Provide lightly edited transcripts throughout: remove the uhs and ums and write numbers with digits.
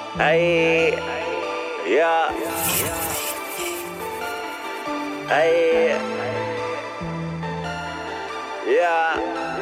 Hey, yeah. Hey, yeah.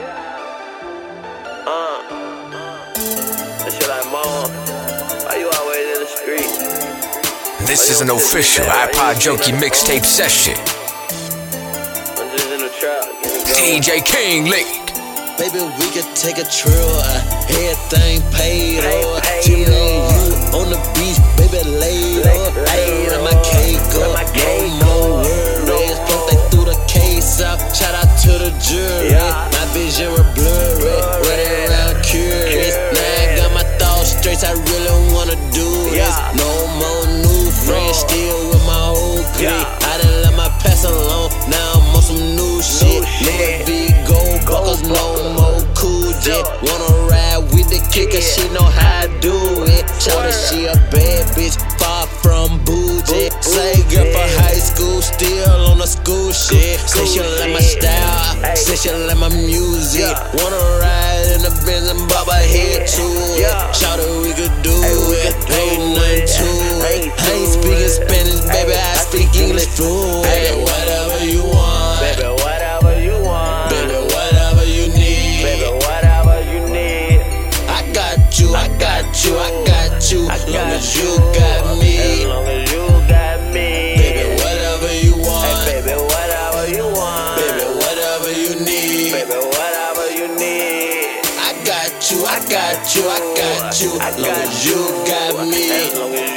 That shit like, mama, why you always in the street? This is an official iPod Junkie mixtape session. I'm just in the trap, DJ King League. Baby, we could take a trip, everything paid up. Jimmy and you on the beach, baby, laid up. I run my cake up, no more worries. Fuck, they threw the case up, shout out to the jury. My vision was blurry, running around curious. Now I got my thoughts straight, I really wanna do this. No more new friends, still with my whole clique. I done let my past alone, now I'm on some new shit. Louis V gold buckles, no more cool jet. Wanna ride with the kicker, she know how I do it. Shout that she a bad bitch, far from bougie. Say girl for high school, still on the school shit. Say she like my style, say she like my music. Wanna ride in the Benz and bob her head to it. Shout that we could do it, ain't nothing to it. I ain't speaking Spanish, baby, I speak English fluent. Whatever you want, baby, whatever you want. baby, whatever you need. Baby, whatever you need. I got you, I got you, I got you. As long as you got me. As long as you got me. Baby, whatever you want. Hey, baby, whatever you want. Baby, whatever you need. Baby, whatever you need. I got you, I got you, I got you. As long as you got me. As long as